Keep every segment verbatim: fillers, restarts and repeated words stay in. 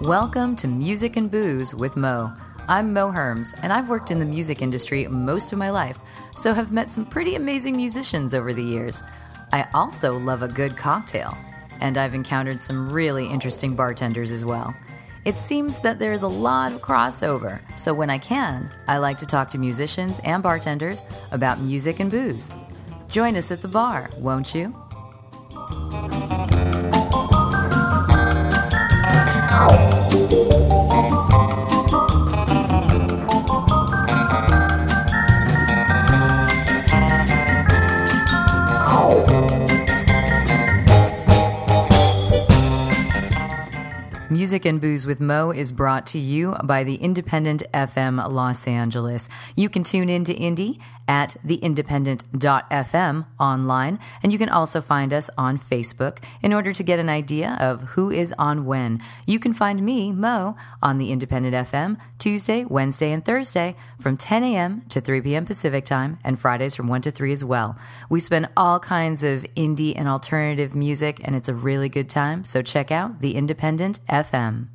Welcome to Music and Booze with Mo. I'm Mo Herms, and I've worked in the music industry most of my life, so have met some pretty amazing musicians over the years. I also love a good cocktail, and I've encountered some really interesting bartenders as well. It seems that there's a lot of crossover, so when I can, I like to talk to musicians and bartenders about music and booze. Join us at the bar, won't you? Music and Booze with Mo is brought to you by the Independent F M Los Angeles. You can tune in to Indie at the independent dot f m online, and you can also find us on Facebook in order to get an idea of who is on when. You can find me, Mo, on the Independent F M Tuesday, Wednesday, and Thursday from ten a.m. to three p.m. Pacific Time, and Fridays from one to three as well. We spin all kinds of indie and alternative music, and it's a really good time, so check out the Independent F M.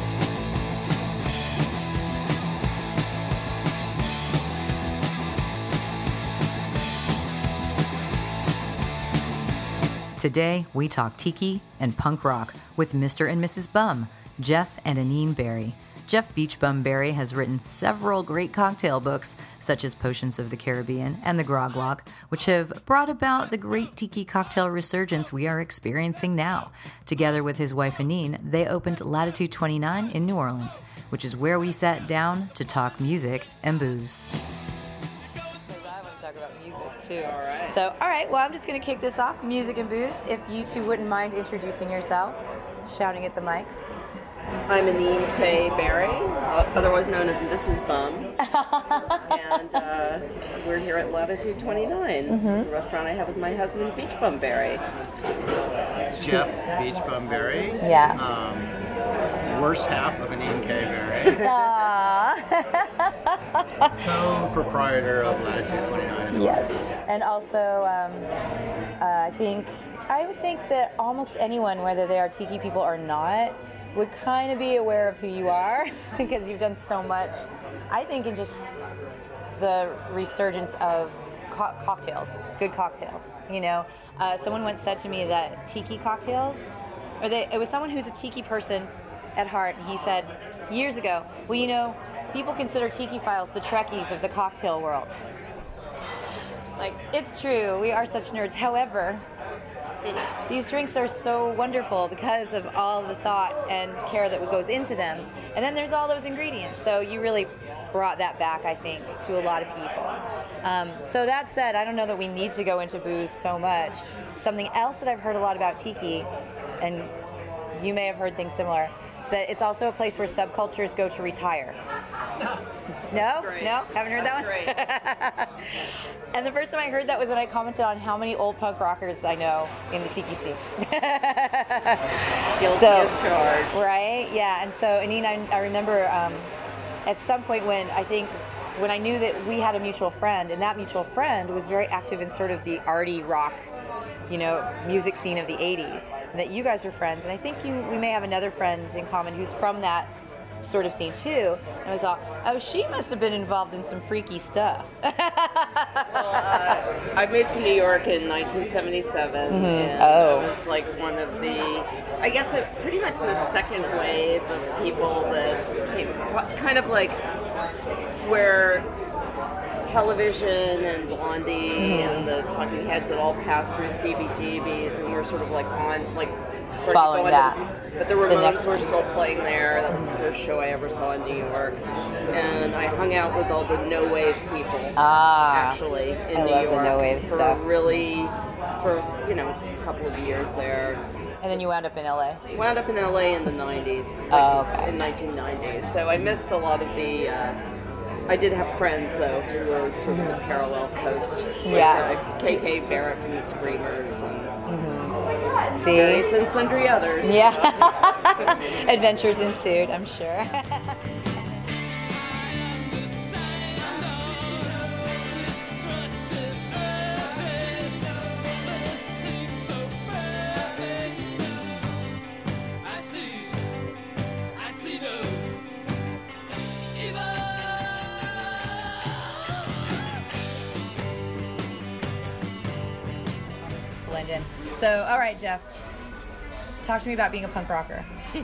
Today, we talk tiki and punk rock with Mister and Missus Bum, Jeff and Aneen Berry. Jeff Beachbum Berry has written several great cocktail books, such as Potions of the Caribbean and The Grog Lock, which have brought about the great tiki cocktail resurgence we are experiencing now. Together with his wife Aneen, they opened Latitude twenty-nine in New Orleans, which is where we sat down to talk music and booze. Too. All right. So, all right, well, I'm just going to kick this off, Music and Booze. If you two wouldn't mind introducing yourselves, shouting at the mic. I'm Aneen K. Berry, otherwise known as Missus Bum, and uh, we're here at Latitude twenty-nine, mm-hmm. the restaurant I have with my husband, Beachbum Berry. It's Jeff Beachbum Berry. Yeah. Um, worst half of Aneen K. Berry. Co-proprietor of Latitude twenty-nine. Yes, and also um, uh, I think, I would think that almost anyone, whether they are tiki people or not, would kind of be aware of who you are because you've done so much, I think, in just the resurgence of co- cocktails, good cocktails, you know. Uh, someone once said to me that tiki cocktails, or they, it was someone who's a tiki person at heart, and he said years ago, well, you know, people consider tiki files the Trekkies of the cocktail world. Like, it's true, we are such nerds. However, these drinks are so wonderful because of all the thought and care that goes into them. And then there's all those ingredients. So you really brought that back, I think, to a lot of people. Um, so that said, I don't know that we need to go into booze so much. Something else that I've heard a lot about tiki, and you may have heard things similar, is that it's also a place where subcultures go to retire. No? Great. No? Haven't heard That's that one? And the first time I heard that was when I commented on how many old punk rockers I know in the tiki scene. Guilty so, as charged. Right? Yeah. And so, Aneen, I, I remember um, at some point when I think, when I knew that we had a mutual friend, and that mutual friend was very active in sort of the arty rock, you know, music scene of the eighties, and that you guys were friends. And I think you, we may have another friend in common who's from that sort of scene too. And I was like, oh, she must have been involved in some freaky stuff. Well, uh, I moved to New York in nineteen seventy-seven, Mm-hmm. and Oh. I was like one of the, I guess it pretty much the second wave of people that came, kind of like where television and Blondie mm-hmm. and the Talking Heads had all passed through C B G B's, and we were sort of like on, like, following going that. To, but the Ramones were still playing there. That was the first show I ever saw in New York. And I hung out with all the no wave people, ah, actually, in I New love York. the no wave for stuff. really, for, you know, a couple of years there. And then you wound up in L A? Wound up in L A in the nineties. Like oh, okay. In nineteen nineties. So I missed a lot of the, uh, I did have friends, though, who were sort of the parallel coast. Like, Yeah. Uh, K K Barrett from the Screamers and Mm-hmm. See? various and sundry others. Yeah. Adventures ensued, I'm sure. I see blend in. So, all right, Jeff, talk to me about being a punk rocker.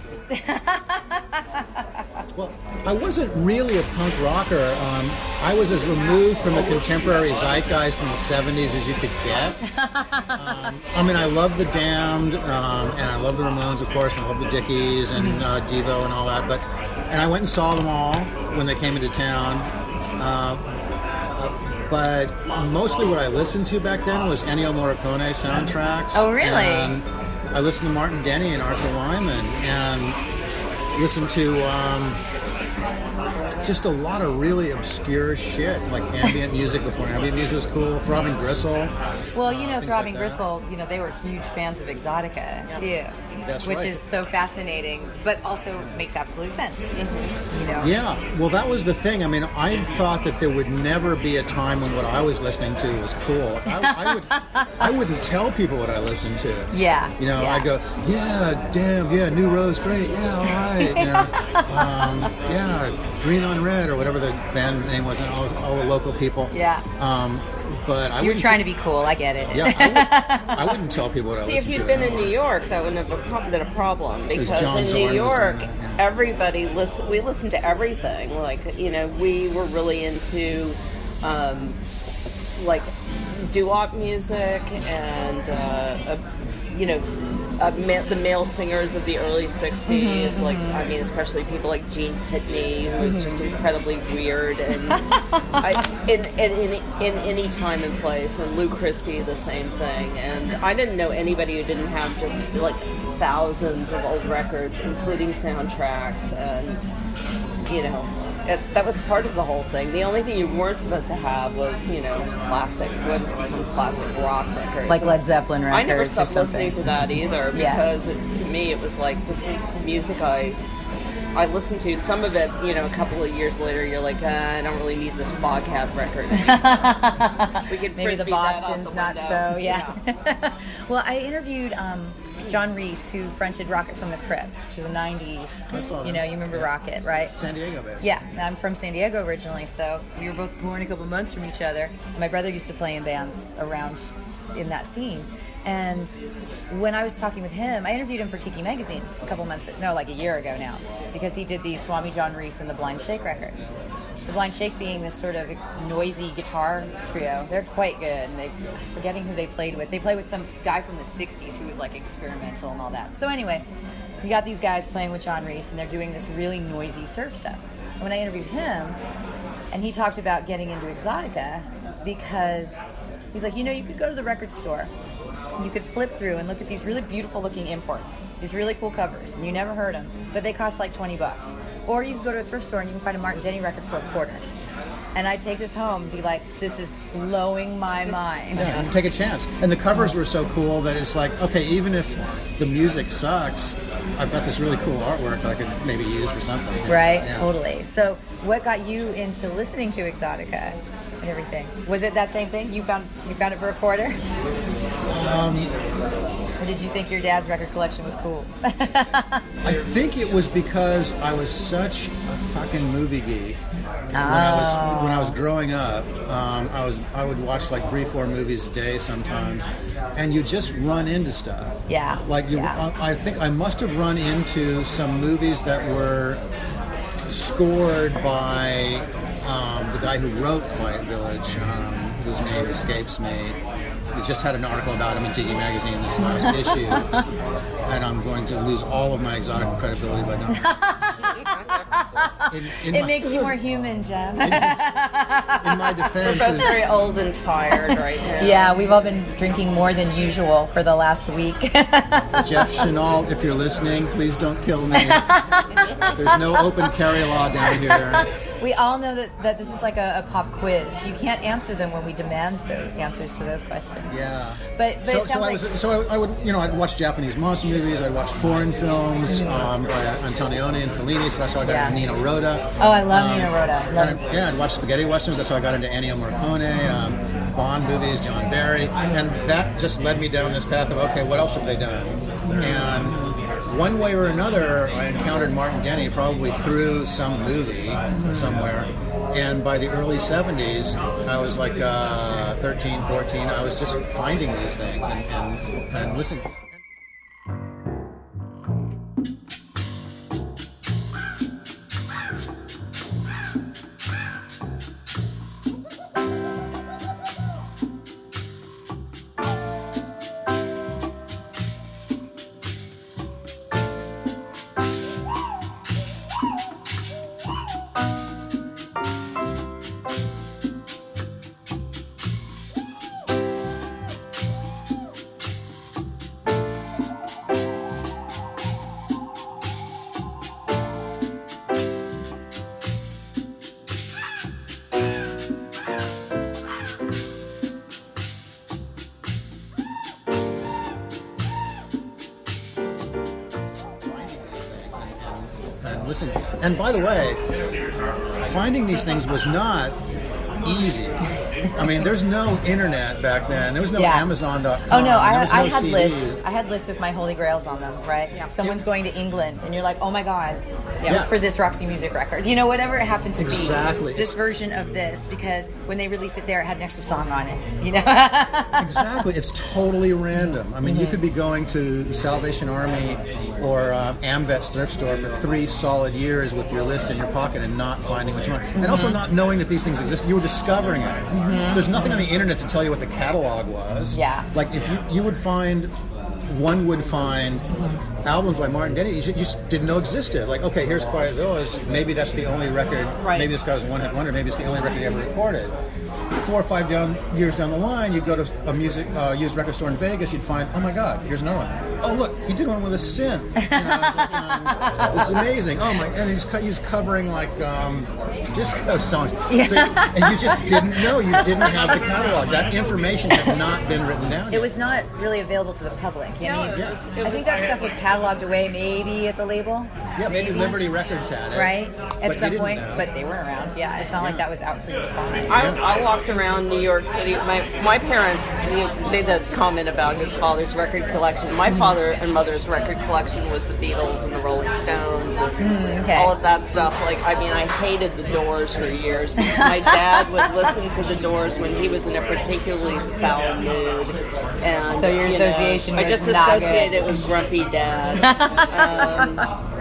Well, I wasn't really a punk rocker. Um, I was as removed from the contemporary zeitgeist in the seventies as you could get. Um, I mean, I love the Damned, um, and I love the Ramones, of course, and I love the Dickies and uh, Devo and all that. But and I went and saw them all when they came into town. Uh, uh, but mostly what I listened to back then was Ennio Morricone soundtracks. Oh, really? And I listened to Martin Denny and Arthur Lyman, and listened to um, just a lot of really obscure shit, like ambient music before ambient music was cool. Throbbing Gristle. Well, you know, Things Throbbing like that. Gristle, you know, they were huge fans of Exotica, too. That's which right. is so fascinating, but also makes absolute sense. You know? Yeah, well, that was the thing. I mean, I thought that there would never be a time when what I was listening to was cool. I, I would, I wouldn't tell people what I listened to. Yeah. You know, yeah. I'd go, yeah, damn, yeah, New Rose, great, yeah, all right. You know, um, yeah, Green on Red or whatever the band name was, and all, all the local people. Yeah. Um, but I You were wouldn't trying t- to be cool, I get it. Yeah, I, would, I wouldn't tell people what I See, if listened you'd to. been in anymore. New York, that wouldn't have prob- been a problem because John in Zorn New was York, doing that, yeah. everybody listen. We listened to everything. Like you know, we were really into um, like doo-wop music and uh, a, you know uh, ma- the male singers of the early sixties. Mm-hmm, like I mean, especially people like Gene Pitney, who was just incredibly weird and I, in, in, in in any time and place. And Lou Christie, the same thing. And I didn't know anybody who didn't have just like thousands of old records, including soundtracks, and you know. It, that was part of the whole thing. The only thing you weren't supposed to have was, you know, classic, what has become classic rock records. Like Led Zeppelin records I never or stopped something. listening to that either Yeah. because it, to me it was like, this is the music I I listened to. Some of it, you know, a couple of years later, you're like, uh, I don't really need this Foghat record. We could Maybe the frisbee that out Boston's the not window. so, yeah. Well, I interviewed um, John Reese, who fronted Rocket from the Crypt, which is a nineties. I saw You them. know, you remember Yeah. Rocket, right? San Diego based. Yeah, I'm from San Diego originally, so we were both born a couple months from each other. My brother used to play in bands around in that scene. And when I was talking with him, I interviewed him for Tiki Magazine a couple months, no, like a year ago now, because he did the Swami John Reese and the Blind Shake record. The Blind Shake being this sort of noisy guitar trio. They're quite good. And they, I'm forgetting who they played with. They played with some guy from the sixties who was like experimental and all that. So anyway, we got these guys playing with John Reese, and they're doing this really noisy surf stuff. And when I interviewed him, and he talked about getting into Exotica, because he's like, you know, you could go to the record store, you could flip through and look at these really beautiful looking imports, these really cool covers, and you never heard them, but they cost like twenty bucks. Or you could go to a thrift store and you can find a Martin Denny record for a quarter. And I'd take this home and be like, this is blowing my mind. Yeah, and take a chance. And the covers were so cool that it's like, okay, even if the music sucks, I've got this really cool artwork that I could maybe use for something. Right, Yeah. totally. So what got you into listening to Exotica and everything? Was it that same thing? You found you found it for a quarter? Um, or did you think your dad's record collection was cool? I think it was because I was such a fucking movie geek. When I was when I was growing up, um, I was I would watch like three, four movies a day sometimes, and you just run into stuff. Yeah. Like you, yeah. I, I think I must have run into some movies that were scored by um, the guy who wrote Quiet Village, um, whose name escapes me. We just had an article about him in Tiki Magazine this last issue, and I'm going to lose all of my exotic credibility by not. In, in It my, makes you more human, Jeff. in my defense, We're both is, very old and tired right now. Yeah, we've all been drinking more than usual for the last week. Jeff Chenault, if you're listening, please don't kill me. There's no open carry law down here. We all know that, that this is like a, a pop quiz. You can't answer them when we demand the answers to those questions. Yeah. But, but so, it sounds so I like... was, so I, I would, you know, I'd watch Japanese monster movies. I'd watch foreign films um, by Antonioni and Fellini. So that's how I got Yeah. into Nino Rota. Oh, I love Um, Nino Rota. Love and, yeah, I'd watch spaghetti westerns. That's how I got into Ennio Morricone, um, Bond movies, John Barry, and that just led me down this path of okay, what else have they done? And one way or another, I encountered Martin Denny probably through some movie somewhere. And by the early seventies, I was like uh, thirteen, fourteen. I was just finding these things and, and, and listening. Listen, and by the way, finding these things was not easy. I mean, there's no internet back then. There was no Yeah. Amazon dot com. Oh no, I, there was I no had C Ds. lists. I had lists with my holy grails on them, right? Yeah. Someone's going to England, and you're like, oh my god, yeah. Yeah. for this Roxy Music record, you know, whatever it happened to Exactly. be, this version of this, because when they released it there, it had an extra song on it, you know. Exactly. It's totally random. I mean, Mm-hmm. you could be going to the Salvation Army or um, Amvet's thrift store for three solid years with your list in your pocket and not finding what you want. And also not knowing that these things exist. You were discovering it. Mm-hmm. There's nothing on the internet to tell you what the catalog was. Yeah. Like, if you, you would find, one would find albums by Martin Denny you just, you just didn't know existed. Like, okay, here's Quiet Village. Maybe that's the only record. Right. Maybe this guy's one hit wonder. Maybe it's the only record he ever recorded. Four or five down years down the line, you'd go to a music uh, used record store in Vegas. You'd find, oh my God, here's another one. Oh look, he did one with a synth. You know, it's like, um, this is amazing. Oh my, and he's co- he's covering like um, disco songs. Yeah. So, and you just didn't know. You didn't have the catalog. That information had not been written down It yet. was not really available to the public. I No, mean, it was- it I think was- that stuff was cataloged away, maybe at the label. Yeah, maybe Liberty Records had it. Right, but at you some didn't point, know. but they weren't around. Yeah, it's not like that was out for you to find. I, I walked around New York City. My my parents made the comment about his father's record collection. My father and mother's record collection was the Beatles and the Rolling Stones and okay. all of that stuff. Like, I mean, I hated the Doors for years because my dad would listen to the Doors when he was in a particularly foul mood. And So your you know, association I was just not good. associated it with grumpy dad. um,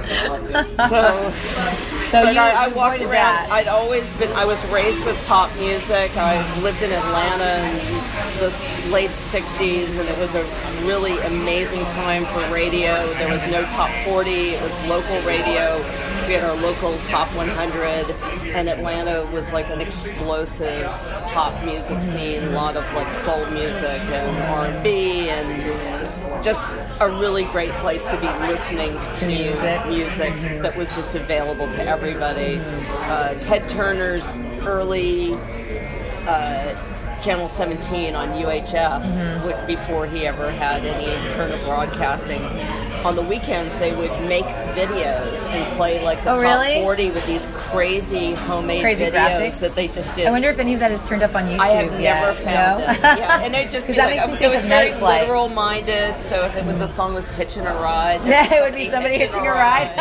so. So But you I, I walked avoided around. that. I'd always been. I was raised with pop music. I lived in Atlanta in the late sixties, and it was a really amazing time for radio. There was no top forty. It was local radio. We had our local top one hundred, and Atlanta was like an explosive pop music scene. A lot of like soul music and R and B, and just a really great place to be listening to music. music that was just available to everybody. Uh, Ted Turner's early uh, Channel seventeen on U H F, Mm-hmm. would, before he ever had any Turner Broadcasting. On the weekends, they would make videos and play like the Oh, top really? forty with these crazy homemade Crazy videos graphics? that they just did. I wonder if any of that is turned up on YouTube. I have yet. never found no? it. Yeah, and it just 'Cause be that like, makes me it think was of very Night Flight. literal minded. So if, it, if the song was "Hitching a Ride," Yeah, it would be somebody hitching a ride.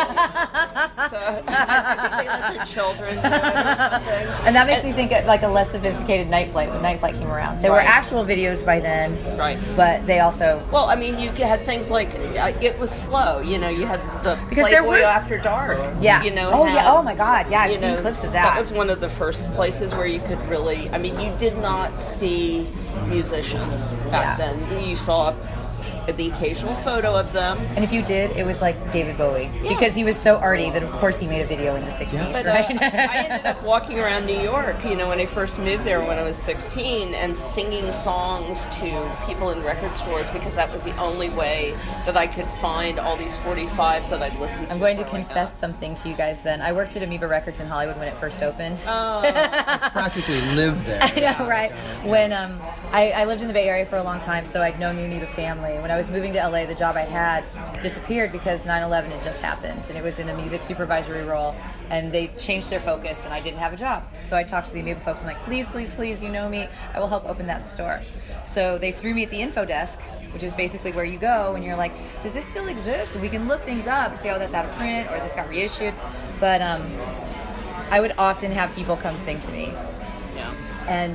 So I think they let their children do it or something. And that makes me think of like a less sophisticated Night Flight when Night Flight came around. There were Right. actual videos by then, Right. but they also Well, I mean, you had things like uh, it was slow. You know, you had the Because there Playboy was- After Dark. yeah. You know. oh had, yeah. Oh my God. Yeah, I've you seen know, clips of That that. was one of the first places where you could really. I mean, you did not see musicians back Yeah. then. You saw the occasional photo of them. And if you did, it was like David Bowie because he was so arty that of course he made a video in the sixties, But uh, right? I ended up walking around New York, you know, when I first moved there when I was sixteen, and singing songs to people in record stores because that was the only way that I could find all these forty-fives that I'd listened to. I'm going to before like confess something to you guys then. I worked at Amoeba Records in Hollywood when it first opened. Practically lived there. I know, right? When um, I, I lived in the Bay Area for a long time, so I'd known the Amoeba family. When I was moving to L A, the job I had disappeared because nine eleven had just happened, and it was in a music supervisory role, and they changed their focus, and I didn't have a job. So I talked to the Amoeba folks, and I'm like, please, please, please, you know me, I will help open that store. So they threw me at the info desk, which is basically where you go, and you're like, does this still exist? And we can look things up and say, oh, that's out of print, or this got reissued. But um, I would often have people come sing to me. Yeah. And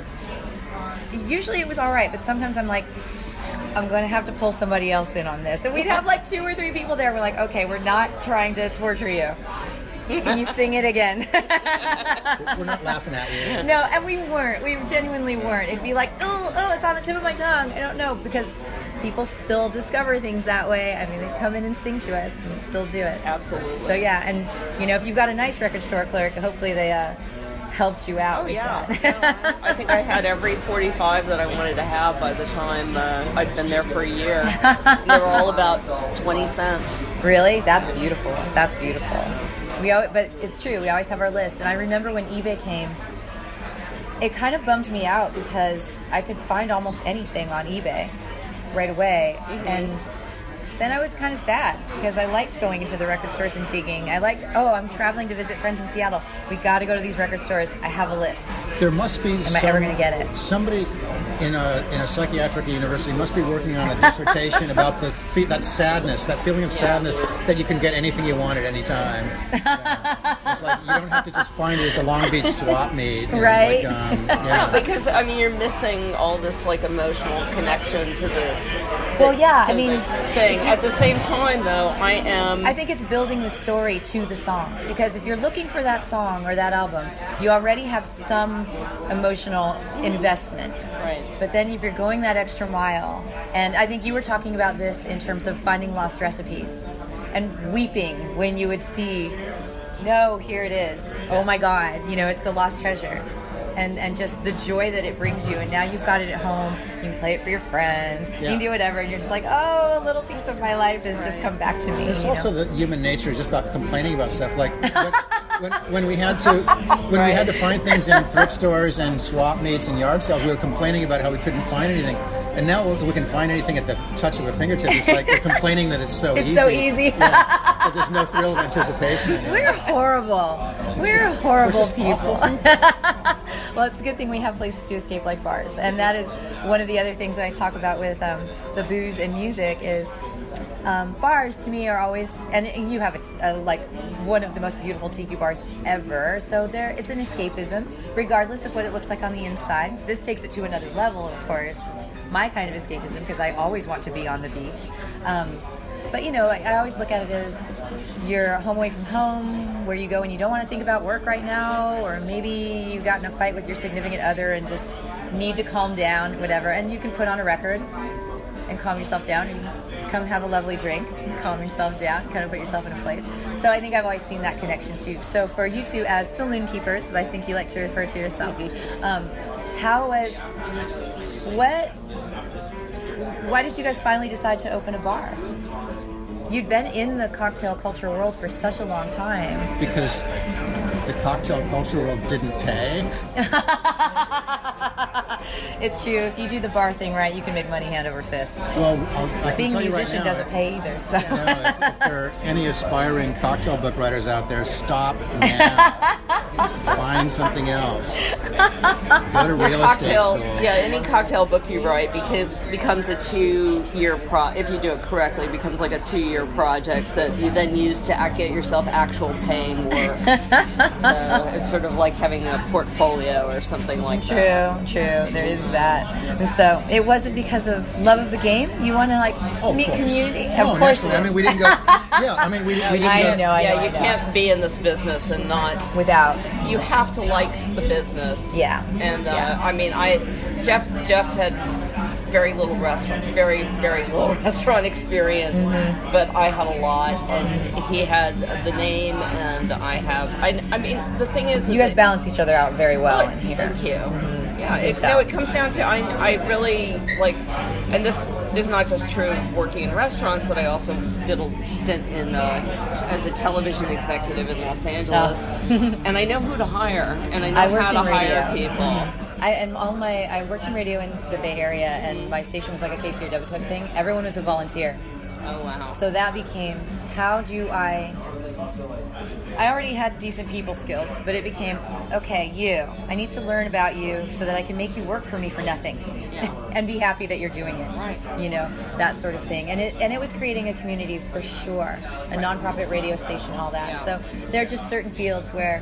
usually it was all right, but sometimes I'm like, I'm going to have to pull somebody else in on this. And we'd have like two or three people there. We're like, okay, we're not trying to torture you. Can you sing it again? We're not laughing at you. No, and we weren't. We genuinely weren't. It'd be like, oh, oh, it's on the tip of my tongue. I don't know, because people still discover things that way. I mean, they come in and sing to us and still do it. Absolutely. So yeah, and you know, if you've got a nice record store clerk, hopefully they uh, helped you out. Oh with yeah. that. Yeah. I think I had every forty-five that I wanted to have by the time uh, I'd been there for a year. They were all about twenty cents. Really? That's beautiful. That's beautiful. We always, but it's true. We always have our list. And I remember when eBay came, it kind of bummed me out because I could find almost anything on eBay right away. Mm-hmm. And then I was kind of sad because I liked going into the record stores and digging. I liked, oh, I'm traveling to visit friends in Seattle. We got to go to these record stores. I have a list. There must be Am some, I ever going to get it? Somebody in a in a psychiatric university must be working on a dissertation about the fe- that sadness, that feeling of sadness that you can get anything you want at any time. Yeah. It's like you don't have to just find it at the Long Beach swap meet. Right. Like, um, Yeah, yeah. because I mean, you're missing all this like emotional connection to the. Well, yeah, to I mean, the thing. At the same time, though, I am. I think it's building the story to the song, because if you're looking for that song or that album, you already have some emotional investment. Right. But then if you're going that extra mile, and I think you were talking about this in terms of finding lost recipes and weeping when you would see, no, here it is. Oh my God, you know, it's the lost treasure. And, and just the joy that it brings you, and now you've got it at home. You can play it for your friends. Yeah. You can do whatever, and you're just like, oh, a little piece of my life has just come back to me. It's you also know? the human nature just about complaining about stuff. Like when, when, when we had to when we had to find things in thrift stores and swap meets and yard sales, we were complaining about how we couldn't find anything. And now we can find anything at the touch of a fingertip. It's like we're complaining that it's so It's easy. so easy. Yeah, that there's no thrill of anticipation anymore. We're horrible. We're horrible We're just people. awful people. Well, it's a good thing we have places to escape like bars. And that is one of the other things that I talk about with um, the booze and music is um, bars to me are always, and you have a, like one of the most beautiful tiki bars ever. So there, it's an escapism, regardless of what it looks like on the inside. This takes it to another level, of course. It's my kind of escapism because I always want to be on the beach. Um, But, you know, I, I always look at it as you're home away from home, where you go and you don't want to think about work right now, or maybe you got in a fight with your significant other and just need to calm down, whatever. And you can put on a record and calm yourself down and come have a lovely drink and calm yourself down, kind of put yourself in a place. So I think I've always seen that connection, too. So for you two as saloon keepers, as I think you like to refer to yourself, um, how was, what, why did you guys finally decide to open a bar? You'd been in the cocktail culture world for such a long time. Because the cocktail culture world didn't pay. It's true. If you do the bar thing right, you can make money hand over fist. Well, I'll, I can Being a tell you right musician now. doesn't pay either. So. You know, if, if there are any aspiring cocktail book writers out there, stop now. Find something else. Go to real estate cocktail, school. yeah, any cocktail book you write becomes becomes a two-year pro. If you do it correctly, it becomes like a two-year project that you then use to act, get yourself actual paying work. So it's sort of like having a portfolio or something like True, that. true. There is that. And so it wasn't because of love of the game. You want to like Oh, of meet course. community. No, of course, naturally. it I mean, is. we didn't go. Yeah, I mean, we, we didn't I go. know, I yeah, know, you I know. can't be in this business and not. Without. You have to like the business. Yeah. And uh, Yeah. I mean, I Jeff Jeff had very little restaurant, very very little restaurant experience, Mm-hmm. but I had a lot, and he had the name, and I have. I, I mean, the thing is, You is guys it- balance each other out very well Well, in here. Thank you. Yeah, Good it, job. no, it comes down to I, I really like, and this is not just true working in restaurants, but I also did a stint in uh, as a television executive in Los Angeles, and I know who to hire, and I know I worked how to in hire radio. people. I and all my I worked in radio in the Bay Area, and my station was like a K C O W type thing. Everyone was a volunteer, Oh wow! so that became how do I? I already had decent people skills, but it became okay. You, I need to learn about you so that I can make you work for me for nothing, Yeah. and be happy that you're doing it. Right. You know, that sort of thing, and it and it was creating a community for sure, a nonprofit radio station, all that. Yeah. So there are just certain fields where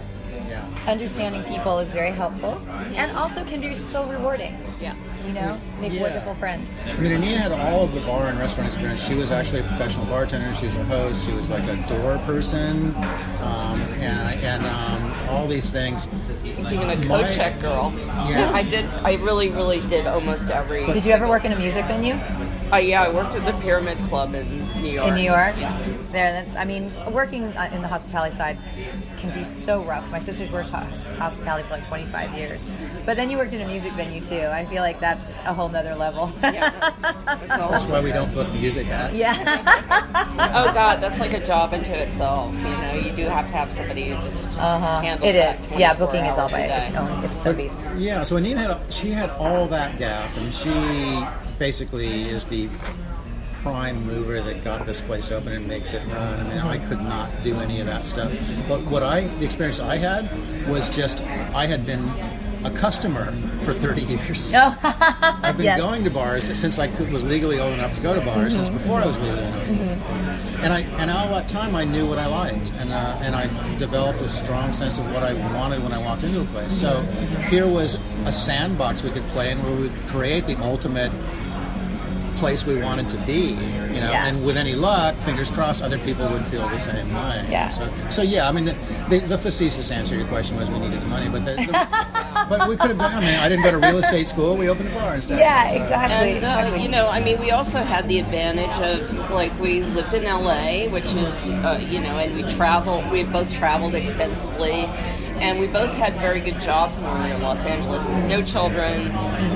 Yeah. Understanding people is very helpful, and also can be so rewarding. Yeah. You know, make Yeah. wonderful friends. I mean, Anina had all of the bar and restaurant experience. She was actually a professional bartender. She was a host. She was like a door person, um, and, and um, all these things. She's even a My- co-check girl. Yeah. I did. I really, really did almost every. Did you ever work in a music venue Uh, yeah, I worked at the Pyramid Club in New York. in New York? Yeah. There, that's. I mean, working uh, in the hospitality side can be so rough. My sister's worked hos- hospitality for like twenty-five years, but then you worked in a music venue too. I feel like that's a whole nother level. Yeah. That's all. That's why we don't book music acts. Yeah. Oh God, that's like a job into itself. You know, you do have to have somebody who just Uh-huh. handles It that is. Yeah, twenty-four booking is all hours a by its day. own. It's its own beast. Yeah, so Anina had she had all that gaffed, and she basically is the prime mover that got this place open and makes it run. I mean, I could not do any of that stuff. But what I, the experience I had was just I had been a customer for thirty years. Oh. I've been Yes. going to bars since I could, was legally old enough to go to bars, since before I was legally enough. And I and all that time I knew what I liked, and uh, and I developed a strong sense of what I wanted when I walked into a place. So here was a sandbox we could play in where we could create the ultimate place we wanted to be, you know. Yeah. And with any luck, fingers crossed, other people would feel the same way. Yeah. So so yeah, I mean, the, the, the facetious answer to your question was we needed the money, but the, the, but we could have done. I mean, I didn't go to real estate school. We opened a bar instead. Yeah, So- exactly. And uh, exactly. you know, I mean, we also had the advantage of like we lived in L A, which is uh, you know, and we traveled. We had both traveled extensively, and we both had very good jobs when we were in Los Angeles. No children,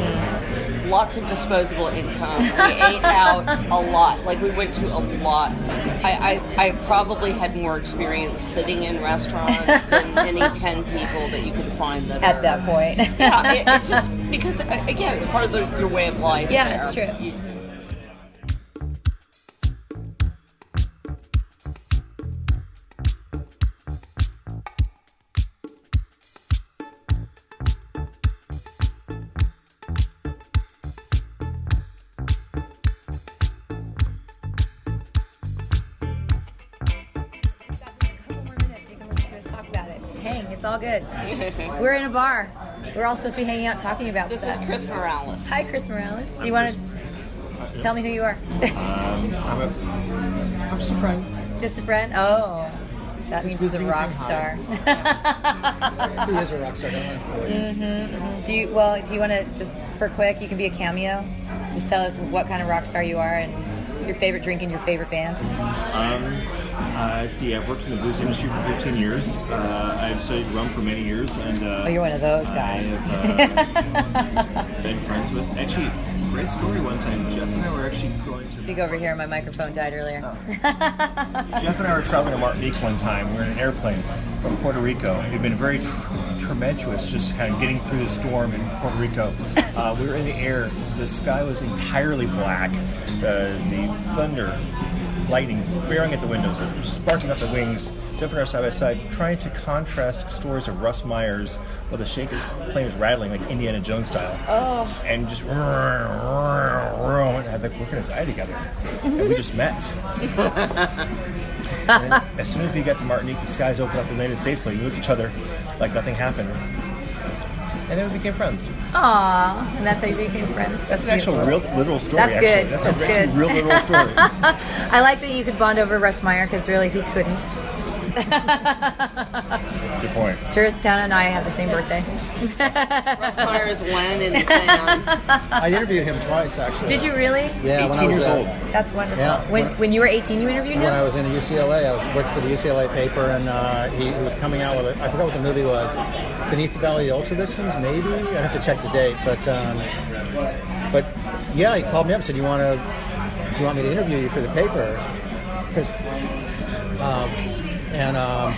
lots of disposable income. We ate out a lot. Like we went to a lot. I, I, I probably had more experience sitting in restaurants than any ten people that you can find that At are- that point. Yeah, it, it's just because uh, again, it's part of the, your way of life. Yeah, there. it's true. You- couple more minutes. You can listen to us talk about it. Hang, it's all good. We're in a bar. We're all supposed to be hanging out talking about This stuff. is Chris Morales. Hi, Chris Morales. Do you want to tell me who you are? I'm a, I'm just a friend. Just a friend? Oh, that means he's a visiting rock and star. saying He is a rock star. Don't let him fool you. Do you? Well, do you want to just for quick? You can be a cameo. Just tell us what kind of rock star you are and your favorite drink and your favorite band. Um, uh, let's see, I've worked in the blues industry for fifteen years. Uh, I've studied rum for many years, and uh, Oh, you're one of those guys. I've uh, been friends with. Actually, great story. One time, Jeff and I were actually going to. Speak over here. My microphone died earlier. Jeff and I were traveling to Martinique one time. We were in an airplane from Puerto Rico. It had been very tr- tumultuous, just kind of getting through the storm in Puerto Rico. Uh, we were in the air. The sky was entirely black. Uh, the thunder, lightning, bearing at the windows, sparking up the wings. Jeff and I are side by side, trying to contrast stories of Russ Myers while the shaker plane was rattling like Indiana Jones style. Oh. And just, and I'm like, we're going to die together. And we just met. And as soon as we got to Martinique, the skies opened up and landed safely. We looked at each other like nothing happened. And then we became friends. Aw, and that's how you became friends. That's an actual beautiful. real literal story, That's actually. good. That's, That's a actually good. real literal story. I like that you could bond over Russ Meyer because really he couldn't. Good point. Tourist Town and I have the same birthday. Russ Myers went in the sand. I interviewed him twice, actually. Did you really? Yeah, when I eighteen was years uh, old. That's wonderful. Yeah, when when- when you were eighteen, you interviewed him? When I was in U C L A, I was worked for the U C L A paper, and uh, he, he was coming out with a, I forgot what the movie was, Beneath the Valley Ultra Vixens, maybe? I'd have to check the date, but um, but yeah, he called me up and said, "You want to? Do you want me to interview you for the paper?" Because um, and um,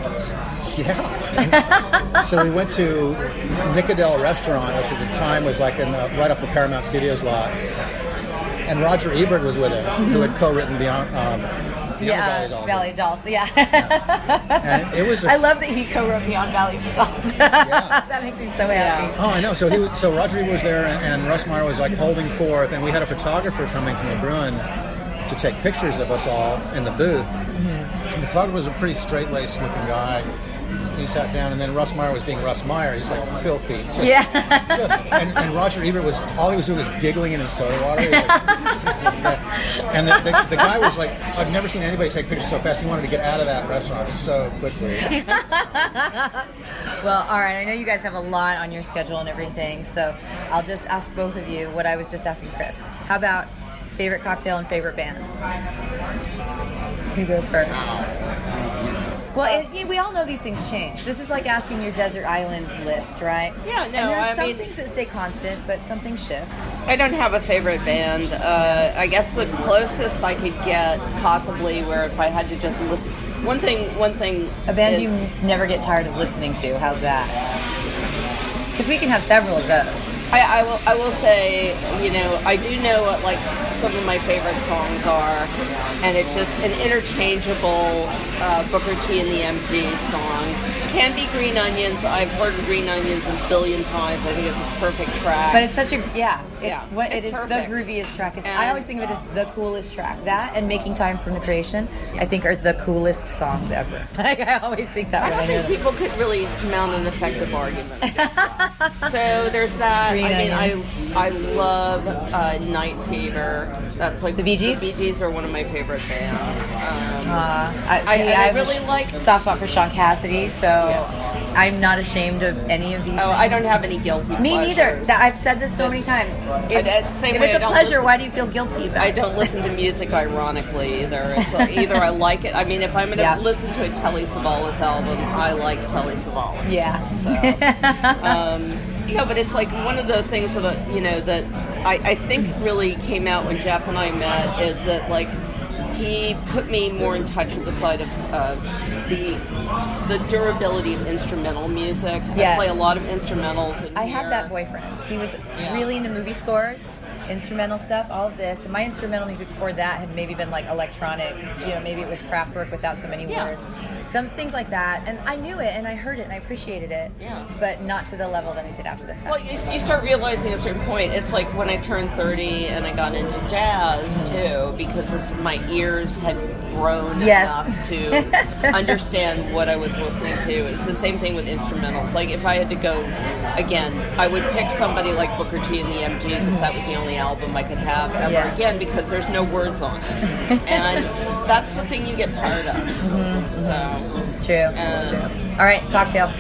yeah, so we went to Nicodel Restaurant, which at the time was like in the, right off the Paramount Studios lot. And Roger Ebert was with him, who had co-written Beyond, um, Beyond yeah, Valley Dolls. Valley Dolls. Yeah. And it, it was. A, I love that he co-wrote Beyond Valley Dolls. That makes me so happy. Oh, I know. So he, was, so Roger Ebert was there, and, and Russ Meyer was like holding forth, and we had a photographer coming from the Bruin to take pictures of us all in the booth. Mm-hmm. The photographer was a pretty straight-laced looking guy, he sat down, and then Russ Meyer was being Russ Meyer, just like filthy. Just, Yeah. just, and, and Roger Ebert was, all he was doing was giggling in his soda water. He was like, yeah. And the, the, the guy was like, I've never seen anybody take pictures so fast. He wanted to get out of that restaurant so quickly. Well, all right. I know you guys have a lot on your schedule and everything, so I'll just ask both of you what I was just asking Chris. How about favorite cocktail and favorite band? Who goes first? Well, it, we all know these things change. This is like asking your desert island list, right? Yeah, no, And there are I some mean- things that stay constant, but some things shift. I don't have a favorite band. Uh, I guess the closest I could get, possibly, where if I had to just listen. One thing, one thing. A band is, you never get tired of listening to. How's that? Because we can have several of those. I, I will. I will say, you know, I do know what like some of my favorite songs are, and it's just an interchangeable uh, Booker T and the M G song. Can be Green Onions. I've heard Green Onions a billion times. I think it's a perfect track. But it's such a yeah. It's Yeah, what it's it is perfect. the grooviest track. It's, I And- always think of it as the coolest track. That and Making Time from the Creation, I think, are the coolest songs ever. Like I always think that I when don't I hear think them. people could really mount an effective argument. So there's that. Green I mean, Onions. I I love uh, Night Fever. That's like The Bee Gees? The Bee Gees are one of my favorite bands. Um, Uh, I, I- see, and I have a really sh- like- soft spot for Sean Cassidy, so I'm not ashamed of any of these. oh, things. I don't have any guilty Me neither. pleasures. That I've said this so many times. If, it's the same if way it's I a don't pleasure, listen- why do you feel guilty about I it? don't listen to music ironically either. It's like either I like it. I mean, if I'm going to Yeah. listen to a Telly Savalas album, I like Telly Savalas. Yeah. So, um, no, but it's like one of the things that you know that I, I think really came out when Jeff and I met is that like he put me more in touch with the side of uh, the the durability of instrumental music. Yes. I play a lot of instrumentals. In I had here. that boyfriend. He was Yeah. really into movie scores, instrumental stuff, all of this. And my instrumental music before that had maybe been like electronic, you know, maybe it was craft work without so many Yeah. words. Some things like that. And I knew it and I heard it and I appreciated it. Yeah. But not to the level that I did after the fact. Well, you, you start realizing at a certain point, it's like when I turned thirty and I got into jazz too, because it's, my ears had grown Yes. enough to understand what I was listening to. It's the same thing with instrumentals. Like if I had to go again, I would pick somebody like Booker T and the M Gs if that was the only album I could have ever Yeah. again, because there's no words on it, and that's the thing you get tired of. Mm-hmm. So. It's true. It's Um, true. All right, cocktail.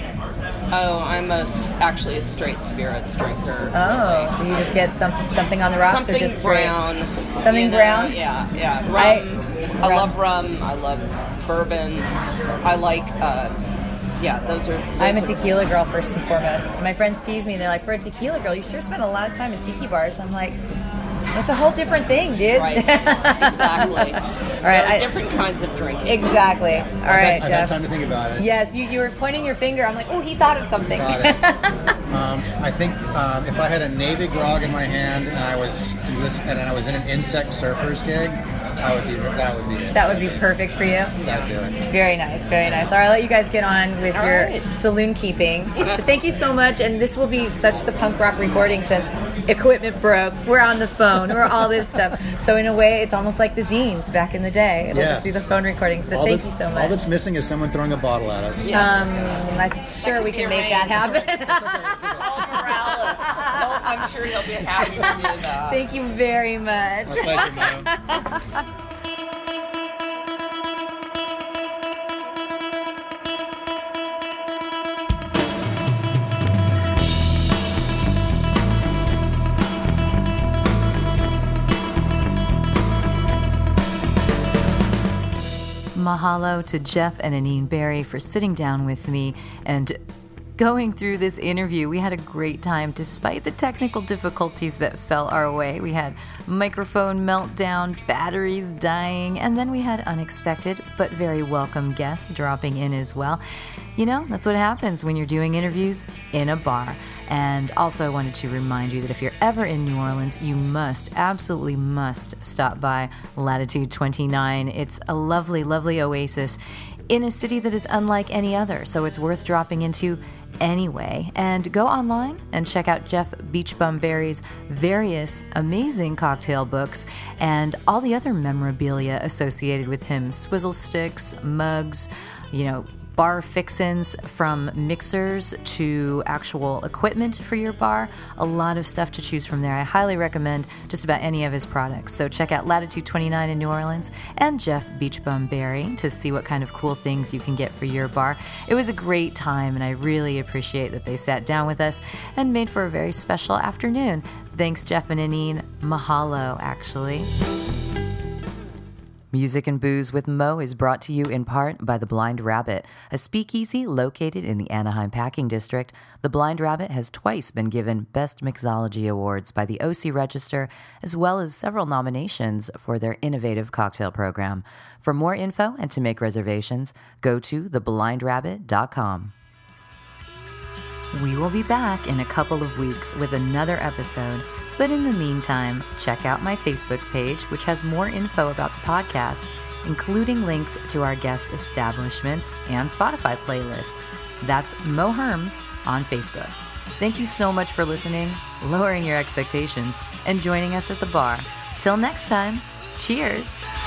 Oh, I'm a, actually a straight spirits drinker. Oh, so you just get some something on the rocks Something or just straight? brown. Something you know? brown? Yeah, yeah. Rum. I- I, rum. love rum. I love bourbon. I like, uh, yeah, those are. Those I'm a are- tequila girl first and foremost. My friends tease me and they're like, for a tequila girl, you sure spend a lot of time in tiki bars. I'm like, it's a whole different thing, dude. Right. Exactly. All right, There are I- different kinds of drinking. Exactly. All I've, right, had, I've had Jeff. time to think about it. Yes, you, you were pointing your finger. I'm like, oh, he thought of something. Got it. um, I think um, if I had a Navy grog in my hand and I was listen, and I was in an Insect Surfers gig, I would be that would be it. That would be perfect for you. That'd do it. Very nice, very nice. All right, I'll let you guys get on with All your right. saloon keeping. But thank you so much, and this will be such the punk rock recording since equipment broke. We're on the phone. We're all this stuff. So in a way, it's almost like the zines back in the day. It'll Yes. just be the phone recordings. But All thank that- you so All much. that's missing is someone throwing a bottle at us. Um, I'm sure we be can make that arranged. happen. Paul Morales. He'll- I'm sure he'll be happy to do that. Thank you very much. My pleasure, Mo. Mahalo to Jeff and Anine Berry for sitting down with me and going through this interview. We had a great time despite the technical difficulties that fell our way. We had microphone meltdown, batteries dying, and then we had unexpected but very welcome guests dropping in as well. You know, that's what happens when you're doing interviews in a bar. And also I wanted to remind you that if you're ever in New Orleans, you must, absolutely must stop by Latitude twenty-nine. It's a lovely, lovely oasis in a city that is unlike any other, so it's worth dropping into anyway. And go online and check out Jeff Beachbum Berry's various amazing cocktail books and all the other memorabilia associated with him. Swizzle sticks, mugs, you know, bar fixins from mixers to actual equipment for your bar. A lot of stuff to choose from there. I highly recommend just about any of his products. So check out Latitude twenty-nine in New Orleans and Jeff Beachbum Berry to see what kind of cool things you can get for your bar. It was a great time, and I really appreciate that they sat down with us and made for a very special afternoon. Thanks, Jeff and Aneen. Mahalo, actually. Music and Booze with Mo is brought to you in part by The Blind Rabbit, a speakeasy located in the Anaheim Packing District. The Blind Rabbit has twice been given Best Mixology Awards by the O C Register, as well as several nominations for their innovative cocktail program. For more info and to make reservations, go to the blind rabbit dot com. We will be back in a couple of weeks with another episode. But in the meantime, check out my Facebook page, which has more info about the podcast, including links to our guest establishments and Spotify playlists. That's Mo Herms on Facebook. Thank you so much for listening, lowering your expectations, and joining us at the bar. Till next time, cheers!